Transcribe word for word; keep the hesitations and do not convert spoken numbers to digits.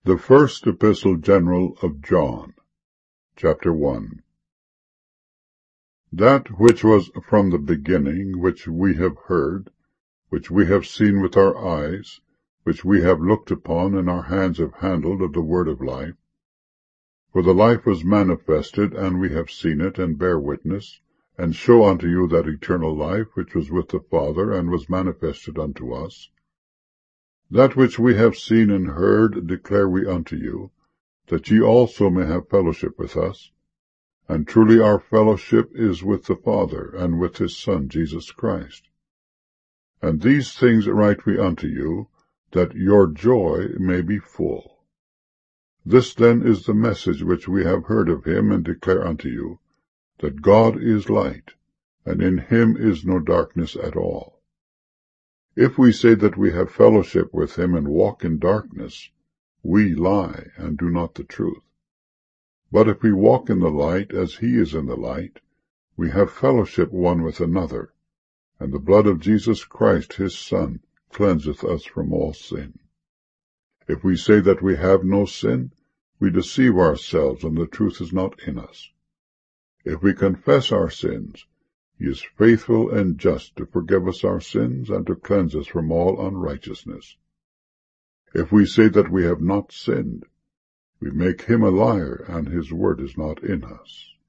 The First Epistle General of John, Chapter one. That which was from the beginning, which we have heard, which we have seen with our eyes, which we have looked upon, and our hands have handled of the word of life. For the life was manifested, and we have seen it, and bear witness, and show unto you that eternal life which was with the Father, and was manifested unto us. That which we have seen and heard declare we unto you, that ye also may have fellowship with us. And truly our fellowship is with the Father, and with his Son Jesus Christ. And these things write we unto you, that your joy may be full. This then is the message which we have heard of him, and declare unto you, that God is light, and in him is no darkness at all. If we say that we have fellowship with him and walk in darkness, we lie and do not the truth. But if we walk in the light as he is in the light, we have fellowship one with another, and the blood of Jesus Christ his Son cleanseth us from all sin. If we say that we have no sin, we deceive ourselves, and the truth is not in us. If we confess our sins, he is faithful and just to forgive us our sins and to cleanse us from all unrighteousness. If we say that we have not sinned, we make him a liar, and his word is not in us.